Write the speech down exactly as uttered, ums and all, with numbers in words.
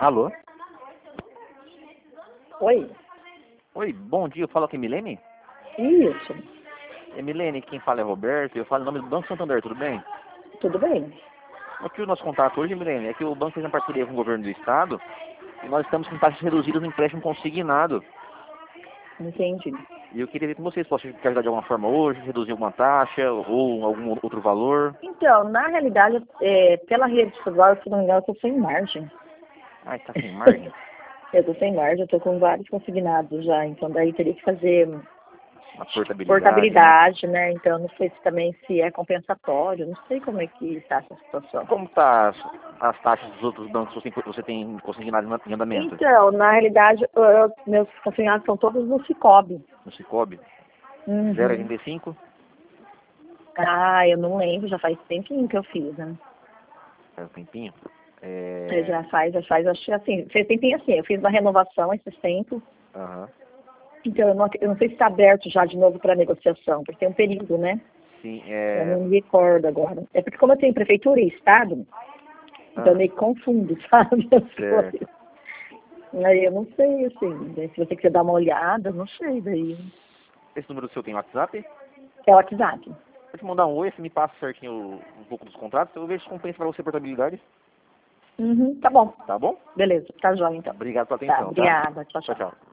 Alô? Oi? Oi, bom dia, eu falo aqui, Milene? Isso. É Milene, quem fala é Roberto, eu falo em nome do Banco Santander, tudo bem? Tudo bem? Aqui o nosso contato hoje, Milene, é que o banco fez uma parceria com o governo do estado e nós estamos com taxas reduzidas no empréstimo consignado. Entendi. E eu queria ver com vocês, posso te ajudar de alguma forma hoje, reduzir alguma taxa ou algum outro valor? Então, na realidade, é, pela rede estadual, se não me engano, eu estou sem margem. Ah, está sem margem? Eu estou sem margem, eu estou com vários consignados já, então daí teria que fazer Uma portabilidade, portabilidade, né? Então não sei se também se é compensatório, não sei como é que está essa situação. né? Como tá as, as taxas dos outros bancos que você tem, você tem consignado em andamento? Então, na realidade, eu- meus consignados são todos no Cicobi. No Cicobi? Uhum. zero vírgula oitenta e cinco? Ah, eu não lembro, já faz tempinho que eu fiz, né? Faz um tempinho. É, É... já faz, já faz, acho que assim, fez tempinho assim, eu fiz uma renovação esses tempos, Aham. então eu não, eu não sei se está aberto já de novo para negociação, porque tem um período, né? Sim, Eu é... não me recordo agora. É porque como eu tenho prefeitura e estado, então eu Ah, meio que confundo, sabe, as certo. coisas. Aí eu não sei, assim, né, se você quiser dar uma olhada, não sei daí. Esse número seu tem WhatsApp? É o WhatsApp. Vou te mandar um oi, você me passa certinho o- um pouco dos contratos, eu vejo se compensa para você a portabilidade, Uhum, tá bom. tá bom? Beleza, tá jóia então. Obrigado pela Tá, atenção, tá? obrigada. Tchau, Tchau, tchau. tchau.